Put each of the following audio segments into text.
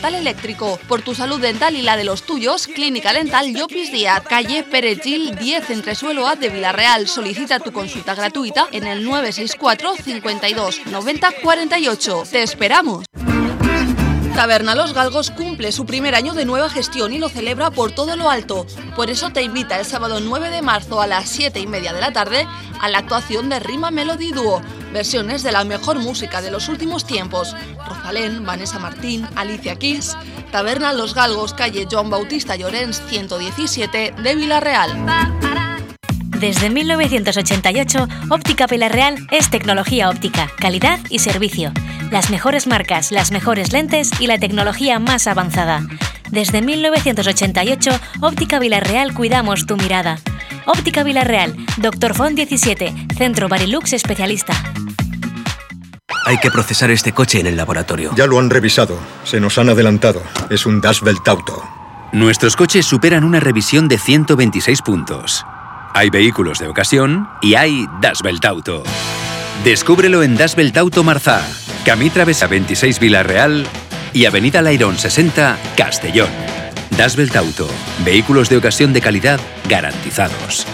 dental eléctrico. Por tu salud dental y la de los tuyos, Clínica Dental Llopis Díaz, calle Pérez Gil 10, entresuelo A de Vila-real. Solicita tu consulta gratuita en el 964 52 90 48. ¡Te esperamos! Taberna Los Galgos cumple su primer año de nueva gestión y lo celebra por todo lo alto. Por eso te invita el sábado 9 de marzo a las 7:30 de la tarde a la actuación de Rima Melody Duo. Versiones de la mejor música de los últimos tiempos. Rosalén, Vanessa Martín, Alicia Keys. Taberna Los Galgos, calle Joan Bautista Llorens 117 de Vila-real. Desde 1988, Óptica Vila-real es tecnología óptica, calidad y servicio. Las mejores marcas, las mejores lentes y la tecnología más avanzada. Desde 1988, Óptica Vila-real cuidamos tu mirada. Óptica Vila-real, Dr. Font 17, Centro Barilux Especialista. Hay que procesar este coche en el laboratorio. Ya lo han revisado. Se nos han adelantado. Es un Dashbelt Auto. Nuestros coches superan una revisión de 126 puntos. Hay vehículos de ocasión y hay Dashbelt Auto. Descúbrelo en Dashbelt Auto Marzá, Camí Travessa 26 Vila-real y Avenida Lairón 60 Castellón. Dashbelt Auto, vehículos de ocasión de calidad garantizados.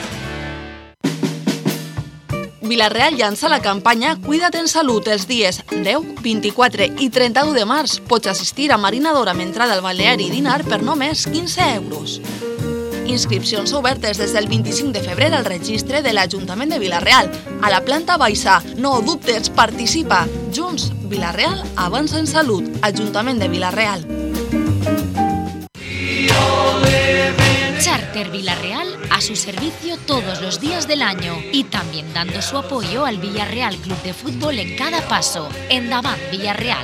Vila-real llança la campanya Cuida't en Salut els dies 10, 24 i 31 de març. Pots assistir a Marinadora amb entrada al balneari i dinar per només 15 euros. Inscripcions obertes des del 25 de febrer al registre de l'Ajuntament de Vila-real. A la planta baixa. No dubtes, participa. Junts, Vila-real avança en salut. Ajuntament de Vila-real. Charter Vila-real a su servicio todos los días del año y también dando su apoyo al Villarreal Club de Fútbol en cada paso. Endavant Villarreal.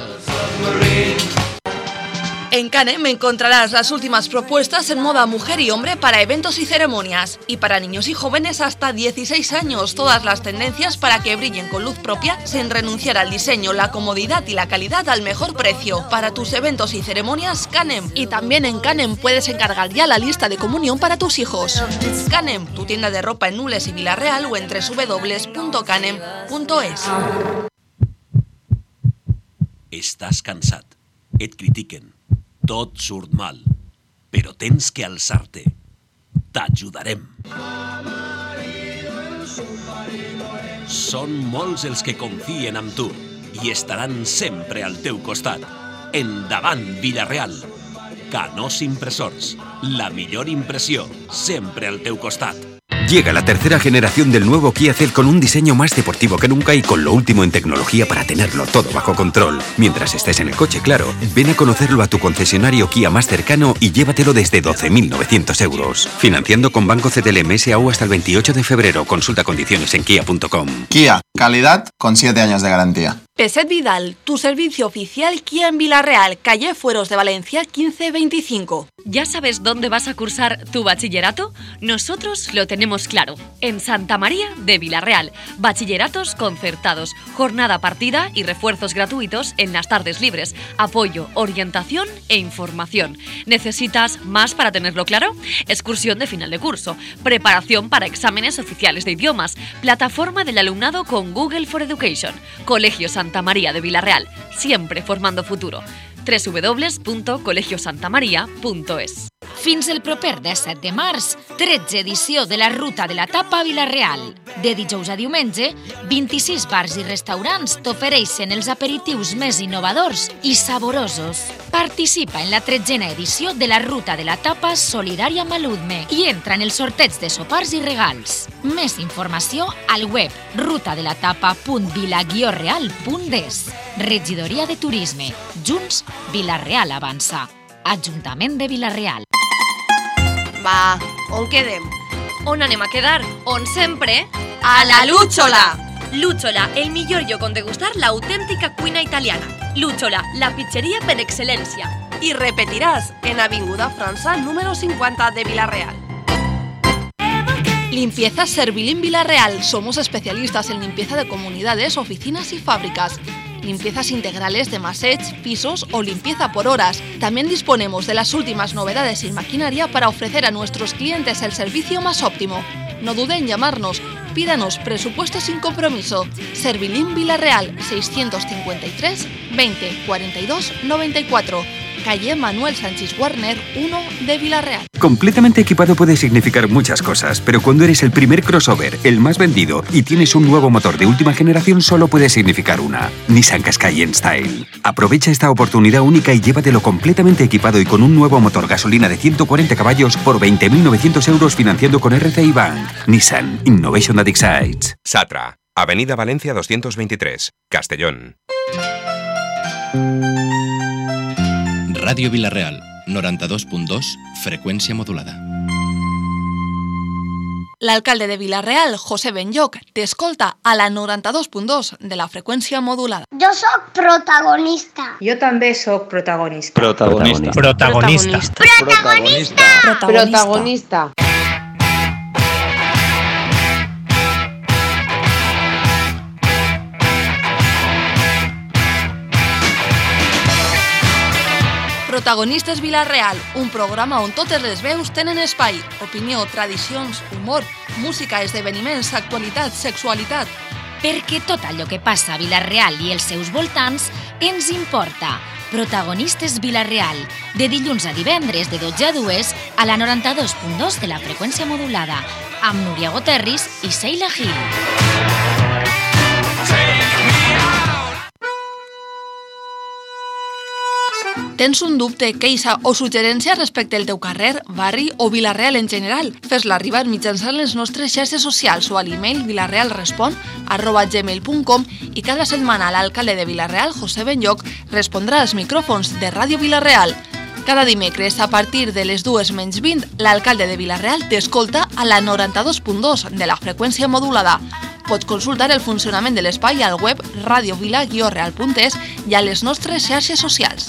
En Canem encontrarás las últimas propuestas en moda mujer y hombre para eventos y ceremonias. Y para niños y jóvenes hasta 16 años, todas las tendencias para que brillen con luz propia sin renunciar al diseño, la comodidad y la calidad al mejor precio. Para tus eventos y ceremonias, Canem. Y también en Canem puedes encargar ya la lista de comunión para tus hijos. Canem, tu tienda de ropa en Nules y Vila-real o en www.canem.es. Estàs cansat, et critiquen, tot surt mal, però tens que alçar-te. T'ajudarem. Són molts els que confien en tu i estaran sempre al teu costat. Endavant, Vila-real. Canós Impressors, la millor impressió, sempre al teu costat. Llega la tercera generación del nuevo Kia Ceed con un diseño más deportivo que nunca y con lo último en tecnología para tenerlo todo bajo control. Mientras estés en el coche, claro. Ven a conocerlo a tu concesionario Kia más cercano y llévatelo desde 12.900 euros. Financiando con Banco CTLM SAU hasta el 28 de febrero. Consulta condiciones en kia.com. Kia, calidad con 7 años de garantía. Peset Vidal, tu servicio oficial Kia en Vila-real, calle Fueros de Valencia 1525. ¿Ya sabes dónde vas a cursar tu bachillerato? Nosotros lo tenemos claro. En Santa María de Vila-real. Bachilleratos concertados, jornada partida y refuerzos gratuitos en las tardes libres. Apoyo, orientación e información. ¿Necesitas más para tenerlo claro? Excursión de final de curso, preparación para exámenes oficiales de idiomas, plataforma del alumnado con Google for Education, Colegio Santa María de Vila-real, siempre formando futuro. www.colegiosantamaria.es. Fins el proper 17 de març, 13 edició de la Ruta de la Tapa a Vila-real. De dijous a diumenge, 26 bars i restaurants t'ofereixen els aperitius més innovadors i saborosos. Participa en la 13a edició de la Ruta de la Tapa solidària amb l'UDME i entra en el sorteig de sopars i regals. Més informació al web rutadelatapa.vila-real.es. Regidoria de Turisme. Junts, Vila-real avança. Ajuntament de Vila-real. Va, on quedem? On anem a quedar? On sempre? A la Lúchola! Lúchola, el millor lloc on degustar l'autèntica cuina italiana. Lúchola, la pizzeria per excel·lència. Y repetirás en Avinguda França número 50 de Vila-real. Limpieza Servilín Vila-real. Somos especialistas en limpieza de comunidades, oficinas y fábricas. Limpiezas integrales de massage, pisos o limpieza por horas. También disponemos de las últimas novedades en maquinaria para ofrecer a nuestros clientes el servicio más óptimo. No duden en llamarnos. Pídanos presupuesto sin compromiso. Servilín Vila-real 653 20 42 94. calle Manuel Sánchez Warner 1 de Villarreal. Completamente equipado puede significar muchas cosas, pero cuando eres el primer crossover, el más vendido y tienes un nuevo motor de última generación, solo puede significar una: Nissan Qashqai N-Style. Aprovecha esta oportunidad única y llévatelo completamente equipado y con un nuevo motor gasolina de 140 caballos por 20.900 euros financiando con RCI Bank. Nissan Innovation that excites. Satra, Avenida Valencia 223, Castellón. Ràdio Vila-real, 92.2, freqüència modulada. L'alcalde de Vila-real, José Benlloch, t'escolta a la 92.2 de la freqüència modulada. Jo sóc protagonista. Jo també sóc protagonista. Protagonista. Protagonista. Protagonista. Protagonista. Protagonistes Vila-real, un programa on totes les veus tenen espai. Opinió, tradicions, humor, música, esdeveniments, actualitat, sexualitat. Perquè tot allò que passa a Vila-real i els seus voltants ens importa. Protagonistes Vila-real, de dilluns a divendres de 12 a 2 a la 92.2 de la freqüència modulada, amb Núria Goterris i Sheila Gil. Tens un dubte, queixa o suggerència respecte al teu carrer, barri o Vila-real en general? Fes-la arribar mitjançant les nostres xarxes socials o a l'email vilarealrespon@gmail.com i cada setmana l'alcalde de Vila-real, José Benlloch, respondrà als micròfons de Ràdio Vila-real. Cada dimecres, a partir de les 2:20, l'alcalde de Vila-real t'escolta a la 92.2 de la freqüència modulada. Pots consultar el funcionament de l'espai al web radiovila-real.es i a les nostres xarxes socials.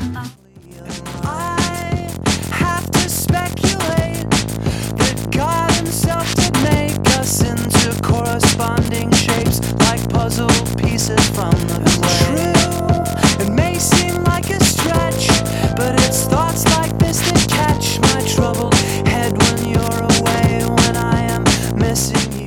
But it's thoughts like this that catch my troubled head when you're away, when I am missing you.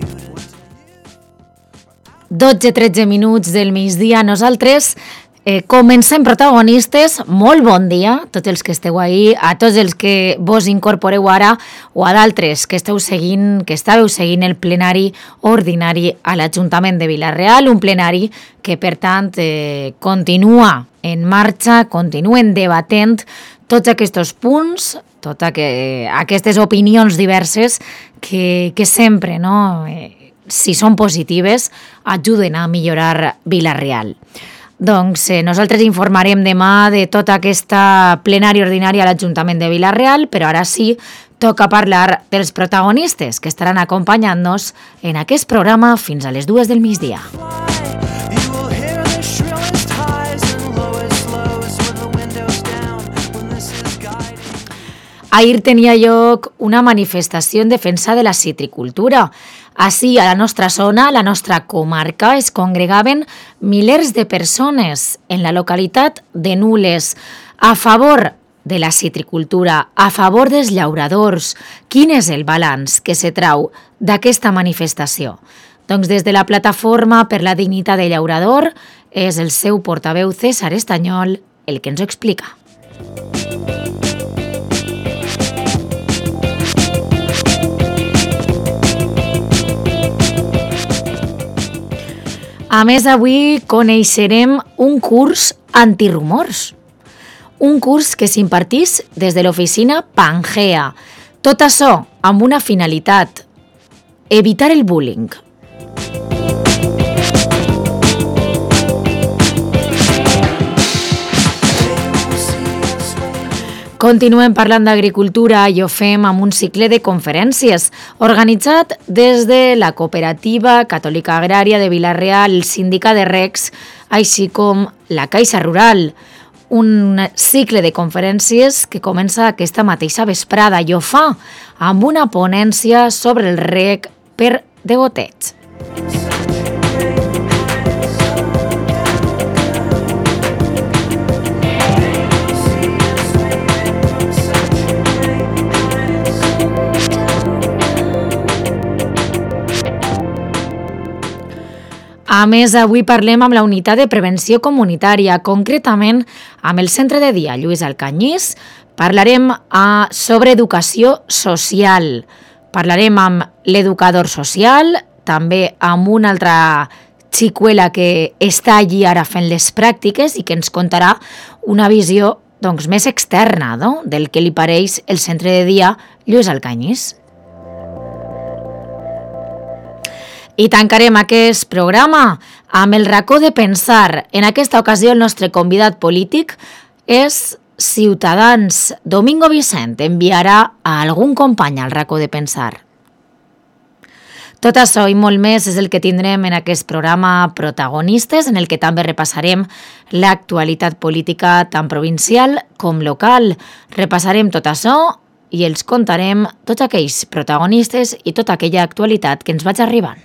12-13 minuts del migdia. Nosaltres comencem protagonistes. Molt bon dia a tots els que esteu ahí, a tots els que vos incorporeu ara o a d'altres que estàveu seguint el plenari ordinari a l'Ajuntament de Vila-real, un plenari que per tant continua en marxa, continuen debatent tots aquests punts, totes aquestes opinions diverses que sempre, no, si són positives, ajuden a millorar Vila-real. Doncs nosaltres informarem demà de tota aquesta plenari ordinària a l'Ajuntament de Vila-real, però ara sí toca parlar dels protagonistes que estaran acompanyant-nos en aquest programa fins a les 2 del migdia. Ahir tenia lloc una manifestació en defensa de la citricultura. Així, a la nostra zona, a la nostra comarca, es congregaven milers de persones en la localitat de Nules a favor de la citricultura, a favor dels llauradors. Quin és el balanç que se trau d'aquesta manifestació? Doncs des de la Plataforma per la Dignitat del Llaurador és el seu portaveu César Estanyol el que ens ho explica. A més, avui coneixerem un curs antirumors, un curs que s'impartís des de l'oficina Pangea. Tot això amb una finalitat: evitar el bullying. Continuem parlant d'agricultura i ho fem amb un cicle de conferències organitzat des de la Cooperativa Catòlica Agrària de Vila-real, el Sindicat de Recs, així com la Caixa Rural. Un cicle de conferències que comença aquesta mateixa vesprada i ho fa amb una ponència sobre el reg per degoteig. A més, avui parlem amb la unitat de prevenció comunitària, concretament amb el centre de dia Lluís Alcanyís. Parlarem sobre educació social. Parlarem amb l'educador social, també amb una altra xicuela que està allí ara fent les pràctiques i que ens contarà una visió més externa del que li pareix el centre de dia Lluís Alcanyís. I tancarem aquest programa amb el racó de pensar. En aquesta ocasió el nostre convidat polític és Ciutadans. Domingo Vicent enviarà a algun company al racó de pensar. Tot això i molt més és el que tindrem en aquest programa Protagonistes, en el que també repassarem l'actualitat política tant provincial com local. Repassarem tot això i els contarem tots aquells protagonistes i tota aquella actualitat que ens vaig arribant.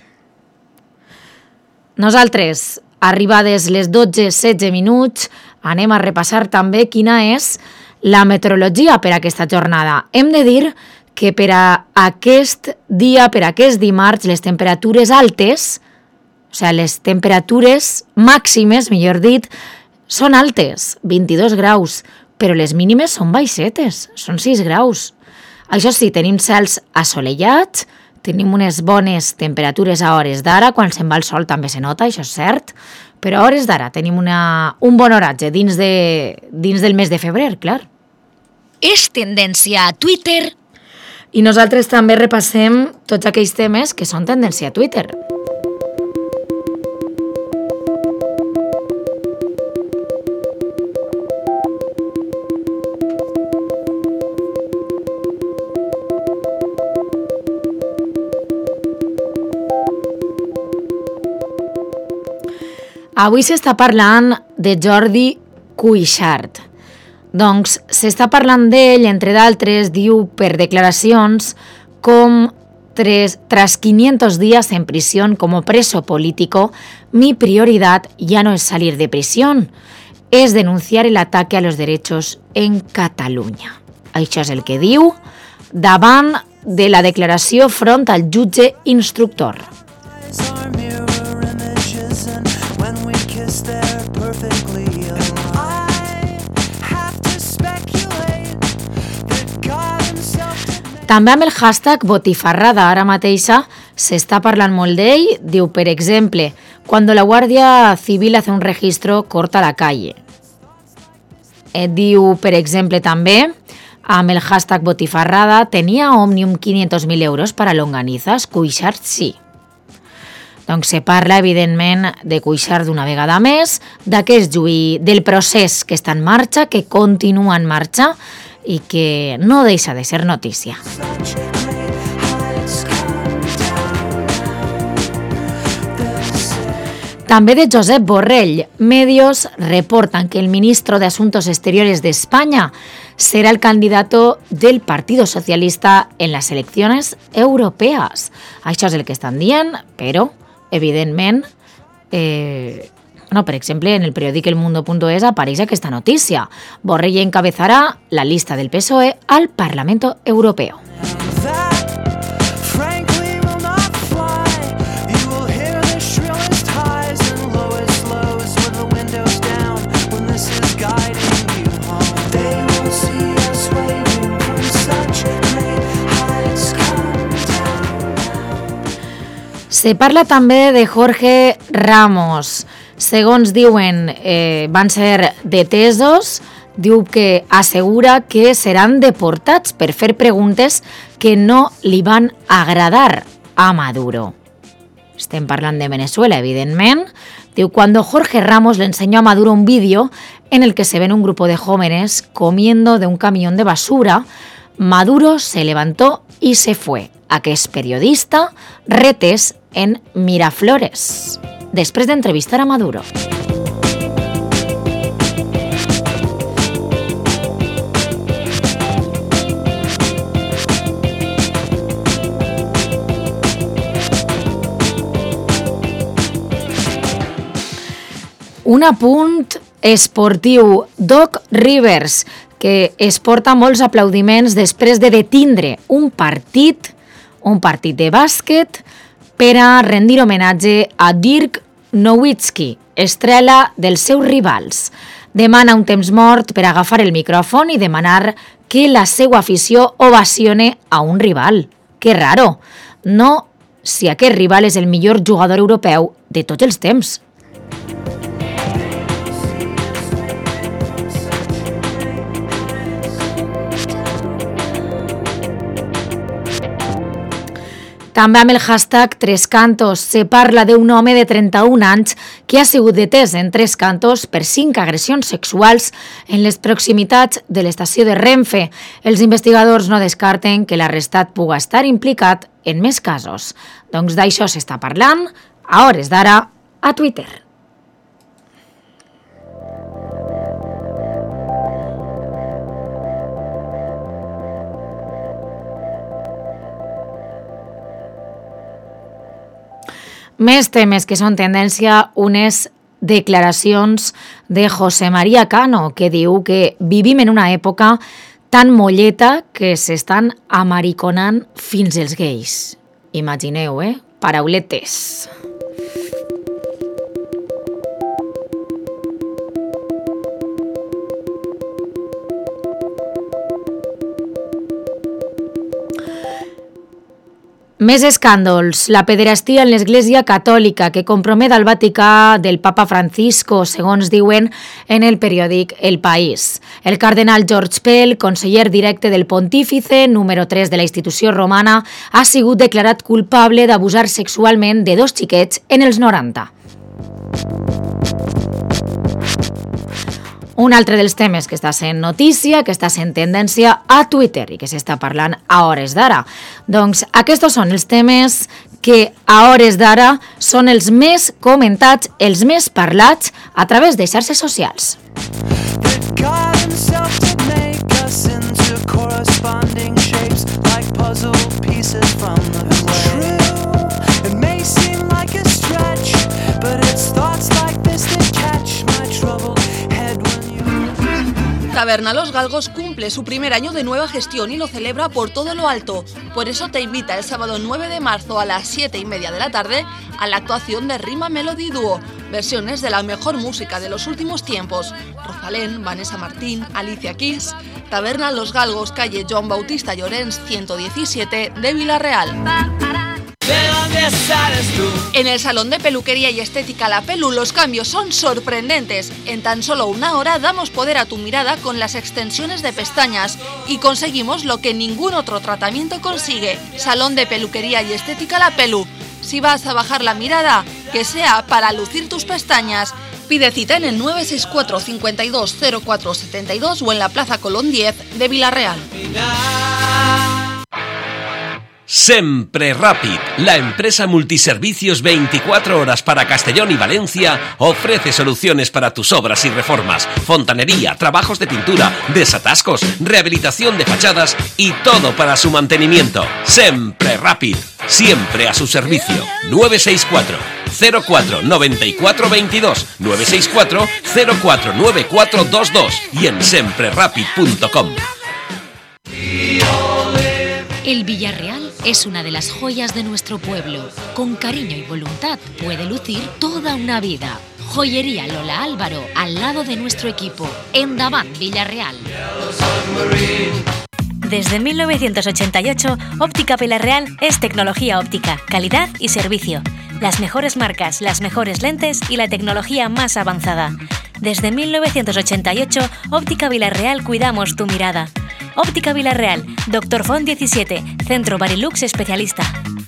Nosaltres, arribades les 12:16 minuts, anem a repassar també quina és la meteorologia per a aquesta jornada. Hem de dir que per a aquest dia, per a aquest dimarts, les temperatures altes, o sigui, les temperatures màximes, millor dit, són altes, 22 graus, però les mínimes són baixetes, són 6 graus. Això sí, tenim cels assolellats, tenim unes bones temperatures a hores d'ara, quan se'n va el sol també se nota, això és cert, però a hores d'ara tenim un bon oratge dins del mes de febrer, clar. És tendència a Twitter. I nosaltres també repassem tots aquells temes que són tendència a Twitter. Avui s'està parlant de Jordi Cuixart. Doncs s'està parlant d'ell, entre d'altres, diu per declaracions com tras 500 días en prisión como preso político, mi prioridad ya no es salir de prisión, es denunciar el ataque a los derechos en Catalunya. Això és el que diu davant de la declaració front al jutge instructor. També amb el hashtag botifarrada ara mateixa s'està parlant molt d'ell. Diu, per exemple, cuando la Guardia Civil hace un registro, corta la calle. Diu, per exemple, també, amb el hashtag botifarrada, ¿tenía Òmnium 500.000 euros para longanizas? Cuixart sí. Doncs se parla, evidentment, de Cuixart d'una vegada més, d'aquest juí, del procés que està en marxa, que continua en marxa, i que no deixa de ser notícia. També de Josep Borrell. Medios reportan que el ministro de Asuntos Exteriores de España será el candidato del Partido Socialista en las elecciones europeas. Això és el que estan dient, però, evidentment, per exemple, en el periòdic elmundo.es apareix aquesta notícia. Borrell encabezará la lista del PSOE al Parlamento Europeo. Se parla també de Jorge Ramos. Segons diuen, van ser detesos. Diu que assegura que seran deportats per fer preguntes que no li van agradar a Maduro. Estem parlant de Venezuela, evidentment. Diu, cuando Jorge Ramos le enseñó a Maduro un vídeo en el que se ven un grupo de jóvenes comiendo de un camión de basura, Maduro se levantó y se fue. Aquest periodista retés en Miraflores, després d'entrevistar a Maduro. Un apunt esportiu. Doc Rivers, que es porta molts aplaudiments després de detindre un partit de bàsquet per a rendir homenatge a Dirk Nowitzki, estrela dels seus rivals. Demana un temps mort per agafar el micròfon i demanar que la seva afició ovacione a un rival. Que raro. No si aquest rival és el millor jugador europeu de tots els temps. També amb el hashtag Tres Cantos se parla d'un home de 31 anys que ha sigut detès en Tres Cantos per 5 agressions sexuals en les proximitats de l'estació de Renfe. Els investigadors no descarten que l'arrestat pugui estar implicat en més casos. Doncs d'això s'està parlant, a hores d'ara, a Twitter. Més temes que són tendència, unes declaracions de José María Cano, que diu que vivim en una època tan molleta que s'estan amariconant fins els gais. Imagineu, Parauletes. Més escàndols. La pederastia en l'Església Catòlica que compromet el Vaticà del Papa Francisco, segons diuen en el periòdic El País. El cardenal George Pell, conseller directe del Pontífice, número 3 de la institució romana, ha sigut declarat culpable d'abusar sexualment de 2 xiquets en els 90. Un altre dels temes que està sent notícia, que està sent tendència a Twitter i que s'està parlant a hores d'ara. Doncs aquests són els temes que a hores d'ara són els més comentats, els més parlats a través de xarxes socials. Taberna Los Galgos cumple su primer año de nueva gestión y lo celebra por todo lo alto. Por eso te invita el sábado 9 de marzo a las 7:30 de la tarde a la actuación de Rima Melody Duo. Versiones de la mejor música de los últimos tiempos. Rosalén, Vanessa Martín, Alicia Keys. Taberna Los Galgos, calle Joan Bautista Llorens, 117 de Vila-real. ¿De dónde sales tú? En el salón de peluquería y estética La Pelu los cambios son sorprendentes. En tan solo una hora damos poder a tu mirada con las extensiones de pestañas y conseguimos lo que ningún otro tratamiento consigue. Salón de peluquería y estética La Pelu. Si vas a bajar la mirada, que sea para lucir tus pestañas. Pide cita en el 964 52 04 72 o en la Plaza Colón 10 de Vila-real. Sempre Rapid, la empresa multiservicios 24 horas para Castellón y Valencia, ofrece soluciones para tus obras y reformas, fontanería, trabajos de pintura, desatascos, rehabilitación de fachadas y todo para su mantenimiento. Sempre Rapid, siempre a su servicio. 964 04 94 22 964 04 9422 y en semprerapid.com. El Villarreal es una de las joyas de nuestro pueblo. Con cariño y voluntad puede lucir toda una vida. Joyería Lola Álvaro, al lado de nuestro equipo. Endavant Villarreal. Desde 1988, Óptica Vila-real es tecnología óptica, calidad y servicio. Las mejores marcas, las mejores lentes y la tecnología más avanzada. Desde 1988, Óptica Vila-real cuidamos tu mirada. Óptica Vila-real, Dr. Font 17, Centro Barilux especialista.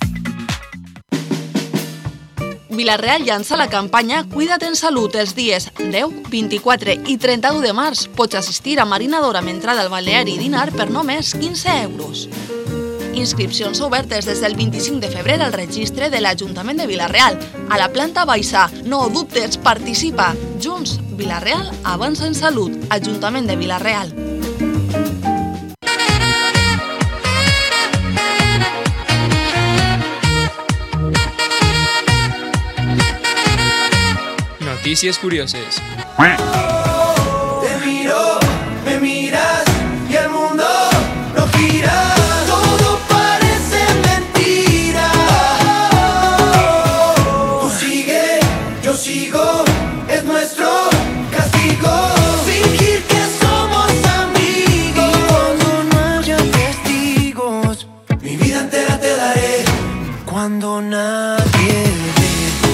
Vila-real llança la campanya Cuida't en Salut els dies 10, 24 i 31 de març. Pots assistir a marinador amb entrada al balneari i dinar per només 15 euros. Inscripcions obertes des del 25 de febrer al registre de l'Ajuntament de Vila-real. A la planta baixa. No dubtes, participa. Junts, Vila-real avança en salut. Ajuntament de Vila-real. Noticias curiosas. Te miro, me miras y el mundo no gira. Todo parece mentira. Tú sigue, yo cuando nadie ve.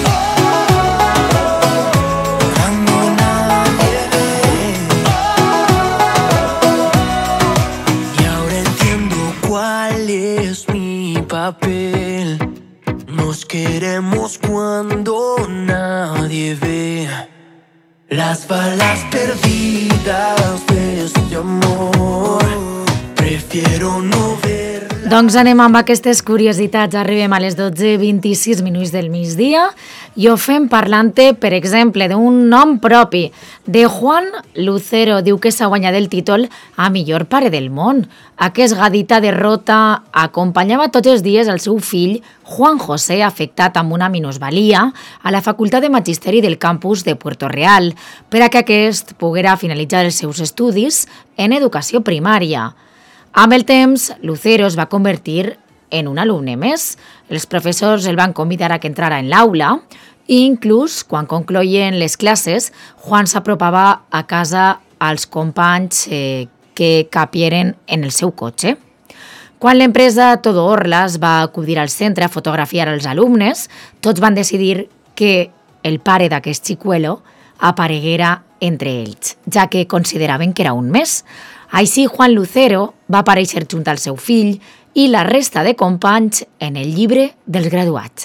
Papel. Nos queremos cuando nadie ve las balas perdidas de este amor. Prefiero no ver. Doncs anem amb aquestes curiositats. Arribem a les 12:26 del migdia i ho fem parlant-te, per exemple, d'un nom propi. De Juan Lucero diu que s'ha guanyat el títol a millor pare del món. Aquest gadita de Rota acompanyava tots els dies el seu fill, Juan José, afectat amb una minusvalia, a la Facultat de Magisteri del campus de Puerto Real, per a que aquest poguera finalitzar els seus estudis en educació primària. Amb el temps, Lucero es va convertir en un alumne més. Els professors el van convidar a que entrara en l'aula i inclús, quan concloïen les classes, Juan s'apropava a casa als companys que capieren en el seu cotxe. Quan l'empresa Todo Orlas va acudir al centre a fotografiar els alumnes, tots van decidir que el pare d'aquest xicuelo apareguera entre ells, ja que consideraven que era un més. Així, Juan Lucero va aparèixer junt al seu fill i la resta de companys en el llibre dels graduats.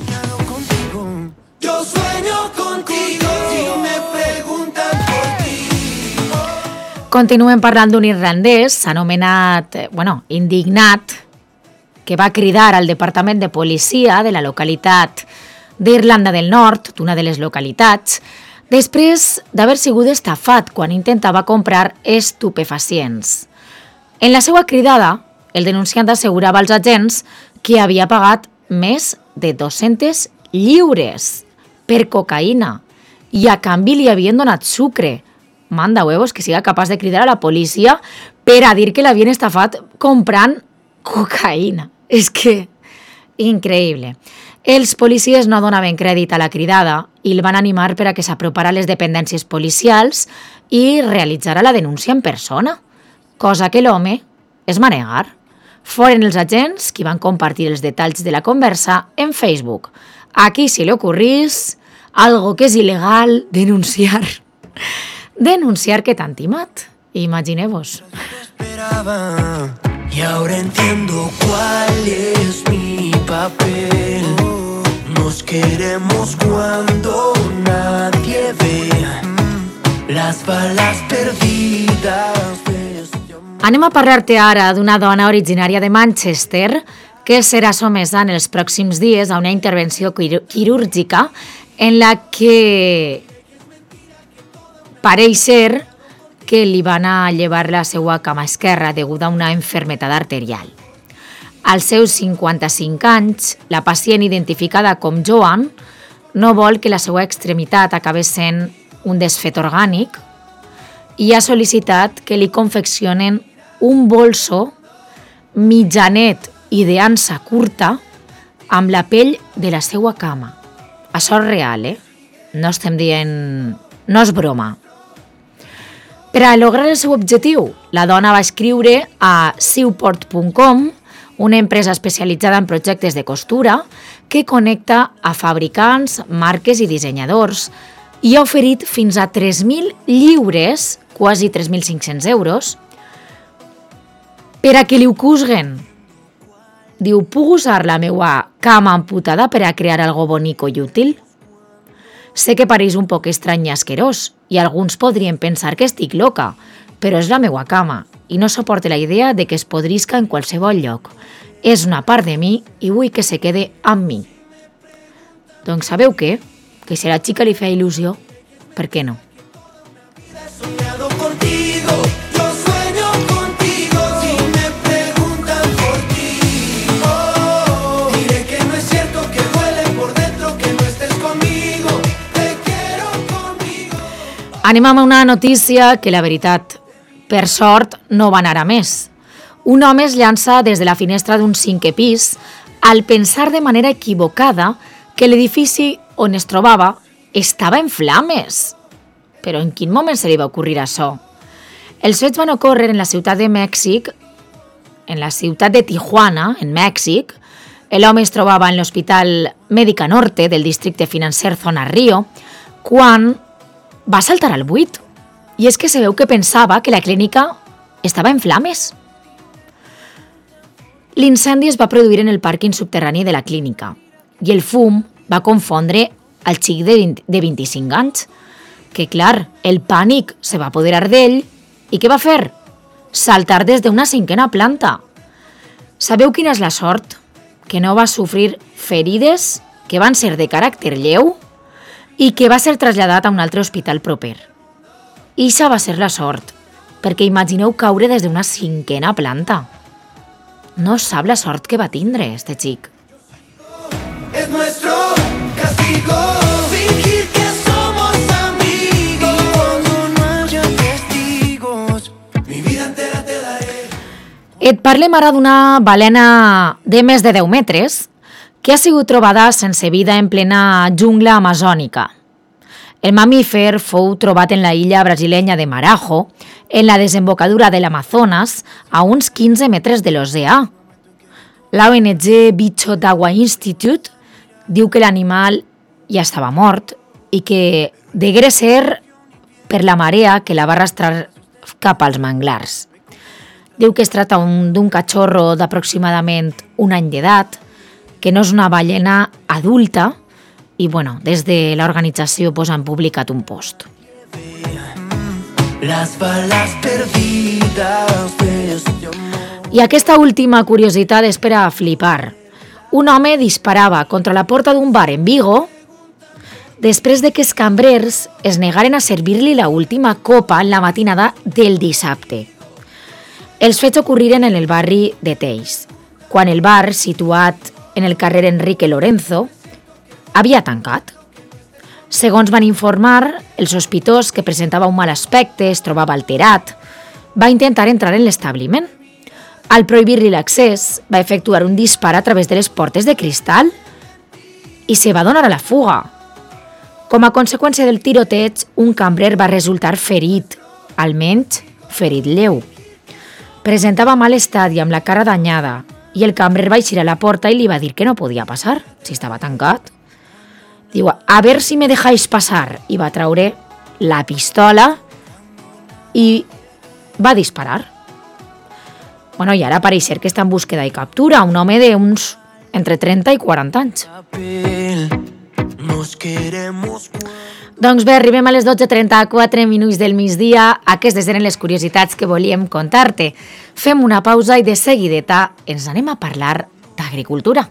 Yo sueño contigo, si me preguntan por ti. Continuem parlant d'un irlandès anomenat, indignat, que va cridar al Departament de Policia de la localitat d'Irlanda del Nord, d'una de les localitats, després d'haver sigut estafat quan intentava comprar estupefacients. En la seva cridada, el denunciant assegurava als agents que havia pagat més de 200 lliures per cocaïna i a canvi li havien donat sucre. Manda huevos que siga capaç de cridar a la policia per a dir que l'havien estafat comprant cocaïna. És que, increïble. Els policies no donaven crèdit a la cridada i el van animar per a que s'apropara a les dependències policials i realitzara la denúncia en persona, cosa que l'home es va negar. Foren els agents qui van compartir els detalls de la conversa en Facebook. Aquí se le ocurrís algo que és il·legal, denunciar. Denunciar que t'han timat. Imagineu-vos. Y ahora entiendo cuál es mi papel. Nos queremos cuando nadie ve las balas perdidas. Anem a parlar-te ara d'una dona originària de Manchester que serà somesa en els pròxims dies a una intervenció quirúrgica en la que pareix ser que li van a llevar la seva cama esquerra degut a una malaltia arterial. Als seus 55 anys, la pacient identificada com Joan no vol que la seva extremitat acabi sent un desfet orgànic i ha sol·licitat que li confeccionen un bolso mitjanet i d'ansa curta amb la pell de la seva cama. Això és real, No estem dient... No és broma. Per a lograr el seu objectiu, la dona va escriure a Sewport.com, una empresa especialitzada en projectes de costura que connecta a fabricants, marques i dissenyadors i ha oferit fins a 3.000 lliures, quasi 3.500 euros, per a que li ho cusguen. Diu, puc usar la meva cama amputada per a crear algo bonico i útil? Sé que pareix un poc estrany i asquerós i alguns podrien pensar que estic loca, però és la meva cama i no suporto la idea de que es podrisca en qualsevol lloc. És una part de mi i vull que se quede amb mi. Doncs sabeu què? Que si a la xica li feia il·lusió, per què no? Anem amb una notícia que, la veritat, per sort, no va anar a més. Un home es llança des de la finestra d'un 5è pis al pensar de manera equivocada que l'edifici on es trobava estava en flames. Però en quin moment se li va ocórrer això? Els fets van ocórrer en la ciutat de Mèxic, en la ciutat de Tijuana, en Mèxic, L'home es trobava en l'Hospital Médica Norte del districte financer Zona Río quan va saltar al buit. I és que se veu que pensava que la clínica estava en flames. L'incendi es va produir en el pàrquing subterrani de la clínica i el fum va confondre el xic de 25 anys, que, clar, el pànic se va apoderar d'ell i què va fer? Saltar des d'una 5ª planta. Sabeu quina és la sort? Que no va sofrir ferides, que van ser de caràcter lleu i que va ser traslladat a un altre hospital proper. I això va ser la sort, perquè imagineu caure des d'una 5ª planta. No sap la sort que va tindre, este xic. Es nuestro castigo fingir que somos amigos cuando no haya testigos. Mi vida entera te daré. Et parlem ara d'una balena de més de 10 metres que ha sigut trobada sense vida en plena jungla amazònica. El mamífer fou trobat en la illa brasilenya de Marajo, en la desembocadura de l'Amazones, a uns 15 metres de l'oceà. La ONG Bicho d'Agua Institute diu que l'animal ja estava mort i que degué ser per la marea que la va arrastrar cap als manglars. Diu que es tracta d'un cachorro d'aproximadament un any d'edat, que no és una ballena adulta, i bueno, des de l'organització han publicat un post. Las balas perdidas de este amor. I aquesta última curiositat és per a flipar. Un home disparava contra la porta d'un bar en Vigo després de que els cambrers es negaren a servir-li la última copa en la matinada del dissabte. Els fets ocorriren en el barri de Teix, quan el bar, situat en el carrer Enrique Lorenzo, havia tancat. Segons van informar, el sospitós, que presentava un mal aspecte, es trobava alterat, va intentar entrar en l'establiment. Al prohibir-li l'accés, va efectuar un dispar a través de les portes de cristal i se va donar a la fuga. Com a conseqüència del tiroteig, un cambrer va resultar ferit, almenys ferit lleu. Presentava mal estat i amb la cara danyada, i el cambrer va eixir a la porta i li va dir que no podia passar, si estava tancat. Diu, a ver si me dejáis pasar, i va traure la pistola i va disparar. Bueno, i ara pareix ser que està en búsqueda i captura un home d'uns entre 30 i 40 anys. Doncs bé, arribem a les 12:34 minuts del migdia. Aquestes eren les curiositats que volíem contar-te. Fem una pausa i de seguideta ens anem a parlar d'agricultura.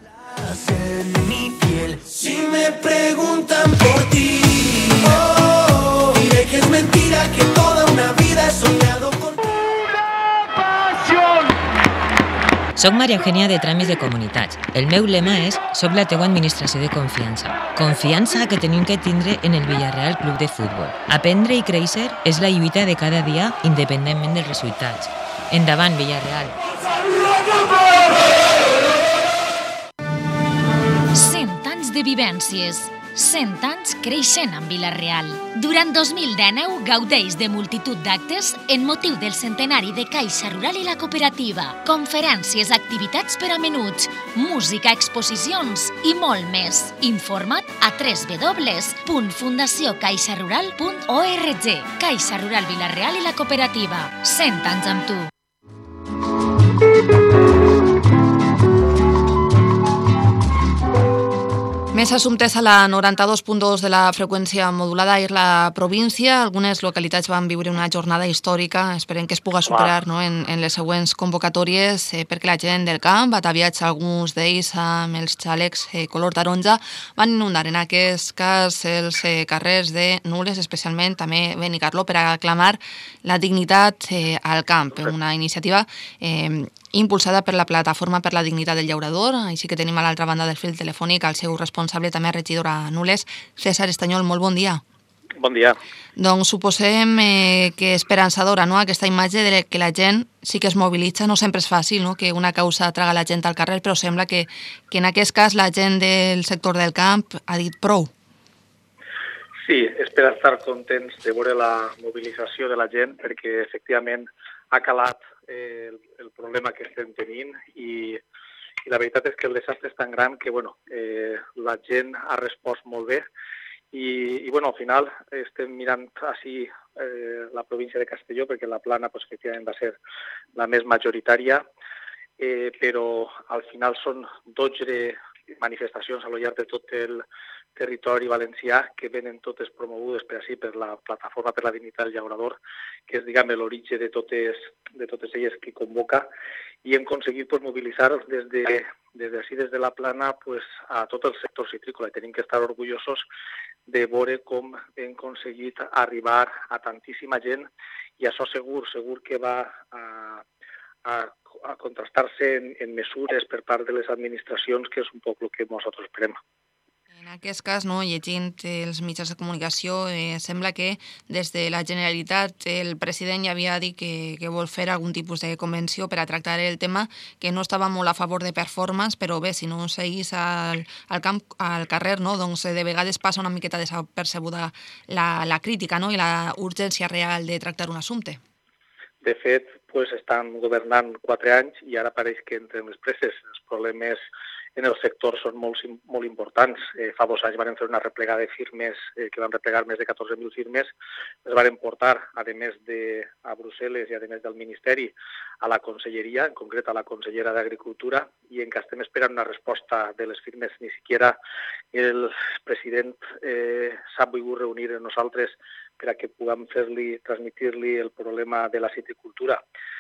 Si me preguntan por ti, diré que es mentira, que toda una vida he soñado con una pasión. Soc Maria Eugènia de Tràmits de Comunitats. El meu lema és soc la teua administració de confiança. Confiança que tenim que tindre en el Villarreal Club de Futbol. Aprendre i créixer és la lluita de cada dia independentment dels resultats. Endavant, Villarreal! 100 anys de vivències, 100 anys creixent amb Vila-real. Durant 2019 gaudeix de multitud d'actes en motiu del centenari de Caixa Rural i la Cooperativa. Conferències, activitats per a menuts, música, exposicions i molt més. Informa't a www.fundaciocaixarural.org. Caixa Rural Vila-real i la Cooperativa. 100 anys amb tu. Més assumptes a la 92.2 de la freqüència modulada a la província. Algunes localitats van viure una jornada històrica. Esperem que es pugui superar, no, en les següents convocatòries, perquè la gent del camp, ataviats alguns d'ells amb els xàlecs color taronja, van inundar en aquest cas els carrers de Nules, especialment també Benicarló, per a aclamar la dignitat al camp. Una iniciativa impulsada per la Plataforma per la Dignitat del Llaurador. Així que tenim a l'altra banda del fil telefònic el seu responsable, també regidor a Nules, César Estanyol. Molt bon dia. Bon dia. Doncs suposem que esperançadora, no?, aquesta imatge de que la gent sí que es mobilitza. No sempre és fàcil, no?, que una causa traga la gent al carrer, però sembla que en aquest cas la gent del sector del camp ha dit prou. Sí, és per estar contents de veure la mobilització de la gent, perquè efectivament ha calat el problema que estem tenint i i la veritat és que el desastre és tan gran que la gent ha respost molt bé i al final estem mirant així la província de Castelló perquè la Plana efectivament va ser la més majoritària, però al final són 12 manifestacions a lo llarg de tot el territori valencià que venen totes promogudes per la Plataforma per la Dignitat del Llaurador, que és, l'origen de totes elles que convoca, i hem aconseguit mobilitzar des de la Plana a tot el sector citrícola. I tenim que estar orgullosos de veure com hem aconseguit arribar a tantíssima gent, i això segur que va a contrastar-se en mesures per part de les administracions, que és un poc el que nosaltres esperem. En aquest cas, llegint els mitjans de comunicació, sembla que des de la Generalitat el president ja havia dit que vol fer algun tipus de convenció per a tractar el tema, que no estava molt a favor de performance, però bé, si no seguís al carrer, doncs de vegades passa una miqueta desapercebuda la crítica i la urgència real de tractar un assumpte. De fet, estan governant 4 anys i ara pareix que entre les presses els problemes en el sector són molt importants. Fa 2 anys van fer una replegada de firmes, que van replegar més de 14.000 firmes, les van portar, a més a Brussel·les i a més del Ministeri, a la Conselleria, en concret a la Consellera d'Agricultura, i en què estem esperant una resposta de les firmes. Ni siquiera el president s'ha volgut reunir amb nosaltres per a que puguem transmitir-li el problema de la citricultura.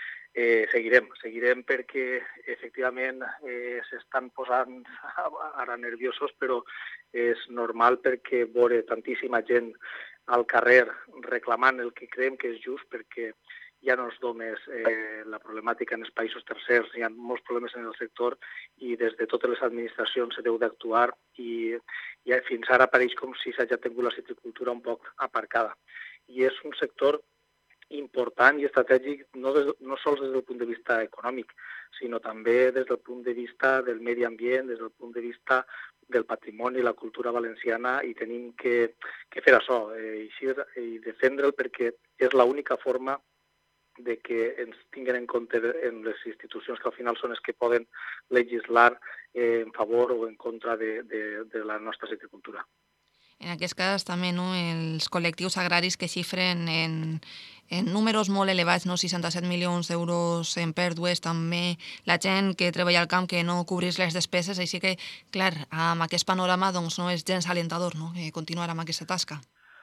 Seguirem perquè efectivament s'estan posant ara nerviosos, però és normal perquè veure tantíssima gent al carrer reclamant el que creiem que és just, perquè ja no és només la problemàtica en els països tercers, hi ha molts problemes en el sector i des de totes les administracions se deu d'actuar i fins ara pareix com si s'hagi tingut la citricultura un poc aparcada. I és un sector important i estratègic no sols des del punt de vista econòmic, sinó també des del punt de vista del medi ambient, des del punt de vista del patrimoni i la cultura valenciana, i tenim que fer això i defendre'l perquè és l'única forma de que ens tinguin en compte en les institucions que al final són les que poden legislar en favor o en contra de la nostra citricultura. En aquest cas també els col·lectius agraris que xifren en números molt elevats, 67 milions d'euros en pèrdues, també la gent que treballa al camp que no cobrís les despeses, així que, clar, amb aquest panorama no és gens alentador continuar amb aquesta tasca.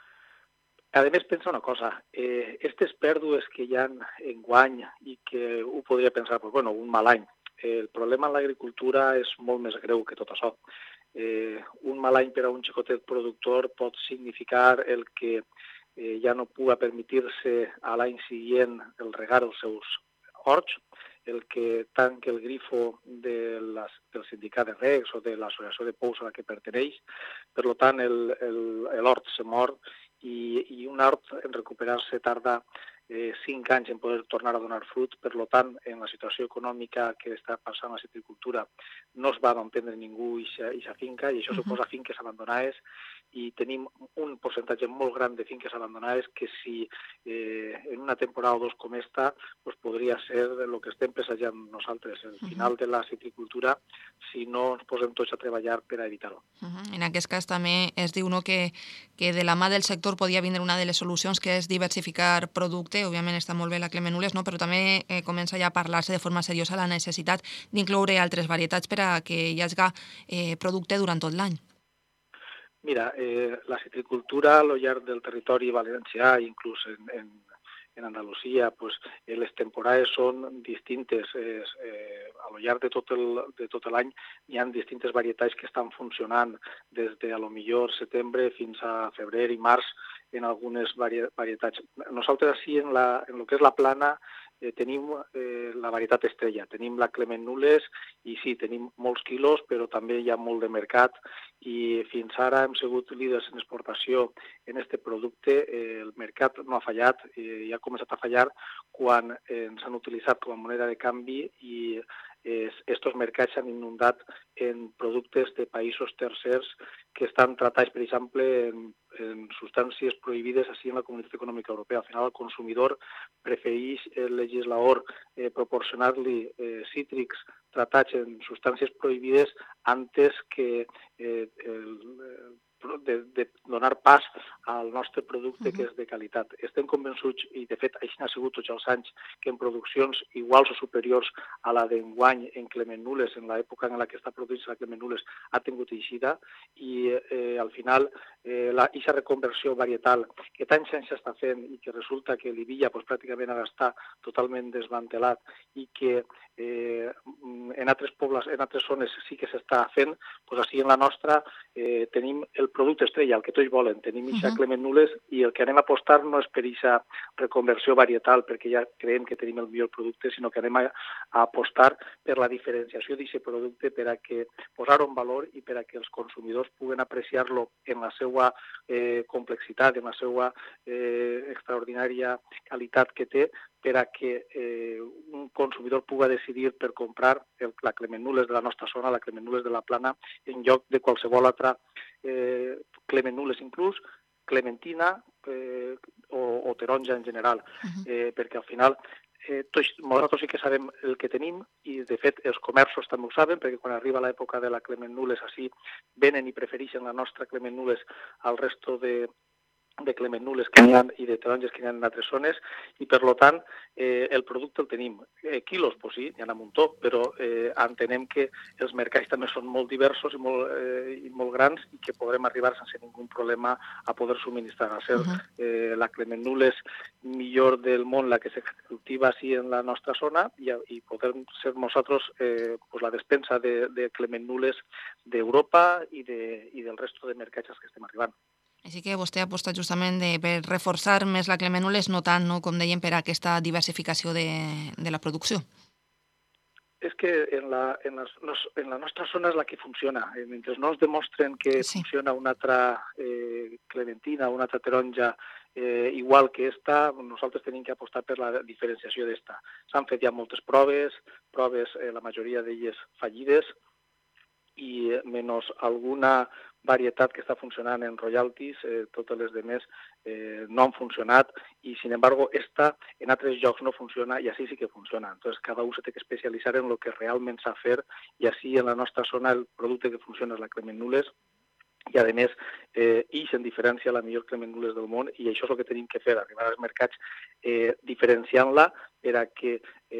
A més, pensa una cosa, aquestes pèrdues que hi ha enguany i que ho podria pensar, un mal any, el problema en l'agricultura és molt més greu que tot això. Un mal any per a un xicotet productor pot significar el que ja no puga permetir-se a l'any següent el regar els seus horts, el que tanque el grifo del sindicat de regs o de l'associació de pous a la que perteneix. Per tant, l'hort se mor i un hort en recuperar-se tarda 5 anys en poder tornar a donar fruit. Per tant, en la situació econòmica que està passant la citricultura no es va emprendre ningú aquesta finca i això suposa finques abandonades i tenim un percentatge molt gran de finques abandonades que si en una temporada o 2 com esta podria ser el que estem presagiant nosaltres, el final de la citricultura, si no ens posem tots a treballar per a evitar-ho. En aquest cas també es diu que de la mà del sector podia vindre una de les solucions que és diversificar producte. Òbviament està molt bé la Clemenules, però també comença ja a parlar-se de forma seriosa la necessitat d'incloure altres varietats per a que hi hagi producte durant tot l'any. Mira, la citricultura a lo llarg del territori valencià, inclús en Andalusia, les temporades són distintes. A lo llarg de tot l'any hi ha distintes varietats que estan funcionant des de, a lo millor, setembre fins a febrer i març en algunes varietats. Nosaltres, així, en el que és la Plana, tenim la varietat estrella, tenim la Clemenules i sí, tenim molts quilos, però també hi ha molt de mercat i fins ara hem sigut líders en exportació en aquest producte. El mercat no ha fallat i ha començat a fallar quan ens han utilitzat com a moneda de canvi i estos mercats s'han inundat en productes de països tercers que estan tratats, per exemple, en substàncies prohibides així en la Comunitat Econòmica Europea. Al final el consumidor prefereix el legislador proporcionar-li cítrics tratats en substàncies prohibides antes que de donar pas al nostre producte que és de qualitat. Estem convençuts, i de fet així ha sigut tots els anys, que en produccions iguals o superiors a la d'enguany en Clement Nules, en l'època en què està produint la Clement Nules, ha tingut eixida i al final aquesta reconversió varietal que tants anys s'està fent i que resulta que l'Ivilla pràcticament ara està totalment desmantelat i que en altres zones sí que s'està fent, doncs així en la nostra tenim el producte estrella, el que tots volen. Tenim aquesta Clement Nules i el que anem a apostar no és per aquesta reconversió varietal, perquè ja creiem que tenim el millor producte, sinó que anem a apostar per la diferenciació d'aquest producte, per a que posar-ho en valor i per a que els consumidors puguen apreciar-lo en la seva complexitat, en la seva extraordinària qualitat que té, per a que un consumidor pugui decidir per comprar la Clement Nules de la nostra zona, la Clement Nules de la Plana, en lloc de qualsevol altra Clement Nules inclús, clementina o taronja en general, perquè al final nosaltres sí que sabem el que tenim i de fet els comerços també ho saben, perquè quan arriba l'època de la Clement Nules així venen i prefereixen la nostra Clement Nules al resto de Clement Nules que n'hi ha i de taronges que n'hi ha en altres zones i per tant el producte el tenim. Quilos, doncs sí, n'hi ha un muntó, però entenem que els mercats també són molt diversos i molt grans i que podrem arribar sense ningú problema a poder subministrar. A ser la Clement Nules millor del món, la que se cultiva així en la nostra zona i poder ser nosaltres la despensa de Clement Nules d'Europa i del resto de mercats que estem arribant. Així que vostè ha apostat justament per reforçar més la Clement Nules, no tant, com dèiem, per aquesta diversificació de la producció. És que en la nostra zona és la que funciona. Mentre no ens demostren que funciona una altra clementina, una altra taronja igual que esta, nosaltres tenim que apostar per la diferenciació d'esta. S'han fet ja moltes proves, la majoria d'elles fallides, i menys alguna varietat que està funcionant en royalties, totes les demés no han funcionat i, sin embargo, esta en altres llocs no funciona i així sí que funciona. Entonces, cada un se té que especialitzar en el que realment s'ha fer i així en la nostra zona el producte que funciona és la Clement Nules i, a més, se'n diferencia la millor Clement Nules del món i això és el que tenim que fer, arribar als mercats diferenciant-la per a que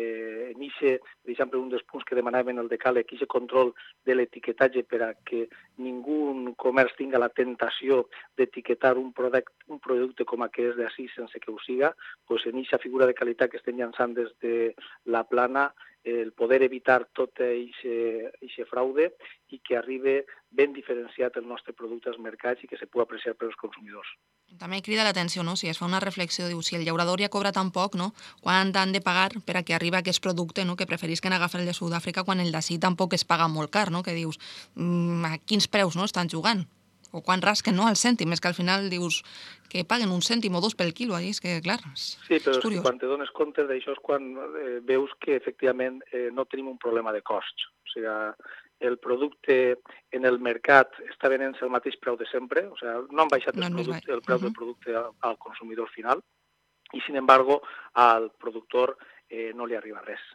per exemple, un dels punts que demanaven el decàleg, aquest control de l'etiquetatge per a que ningú comerç tinga la tentació d'etiquetar un producte com aquest d'ací sense que ho siga, doncs en aquesta figura de qualitat que estem llançant des de la Plana, el poder evitar tot aquest fraude i que arribi ben diferenciat el nostre producte als mercats i que se pugui apreciar per als consumidors. També crida l'atenció, si es fa una reflexió, diu, si el llaurador ja cobra tan poc, quan han de pagar per a que arribi aquest producte, que preferisquen agafar el de Sud-àfrica quan el d'ací tampoc es paga molt car, que dius, a quins preus estan jugant? O quan rasquen al cèntim, és que al final dius que paguen un cèntim o dos pel quilo, és que, clar, és curiós. Quan te dones compte d'això és quan veus que, efectivament, no tenim un problema de costs. O sigui, el producte en el mercat està venent el mateix preu de sempre, o sigui, no han baixat el preu del producte al consumidor final i, sin embargo, al productor no li arriba res.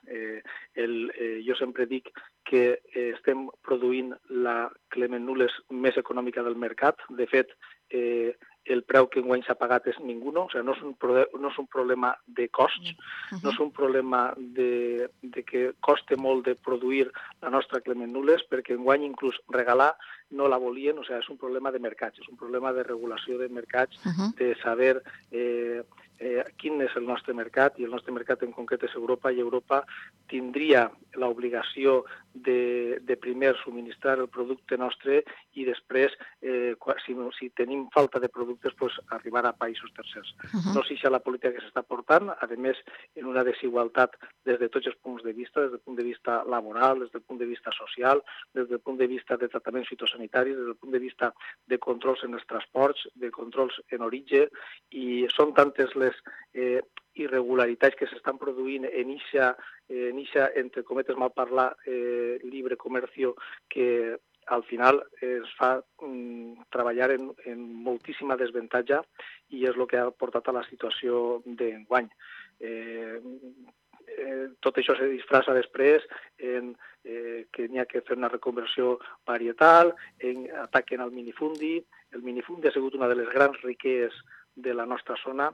Jo sempre dic que estem produint la Clement Nules més econòmica del mercat. De fet, el preu que enguany s'ha pagat és ningú, o sigui, no és un problema de costs, no és un problema de que costa molt de produir la nostra Clement Nules, perquè enguany inclús regalar no la volien, o sigui, és un problema de mercats, és un problema de regulació de mercats, de saber quin és el nostre mercat, i el nostre mercat en concret és Europa, i Europa tindria l'obligació de primer subministrar el producte nostre i després, si tenim falta de productes, arribar a països tercers. No sé si és la política que s'està portant, a més, en una desigualtat des de tots els punts de vista, des del punt de vista laboral, des del punt de vista social, des del punt de vista de tractaments fitosanitaris, des del punt de vista de controls en els transports, de controls en origen, i són tantes les irregularitats que s'estan produint en ixa, entre cometes, mal parlar, libre comercio, que al final es fa treballar en moltíssima desventatge i és el que ha portat a la situació d'enguany. Tot això se disfressa després en que n'hi ha que fer una reconversió varietal, ataquen al minifundi. El minifundi ha sigut una de les grans riqueses de la nostra zona.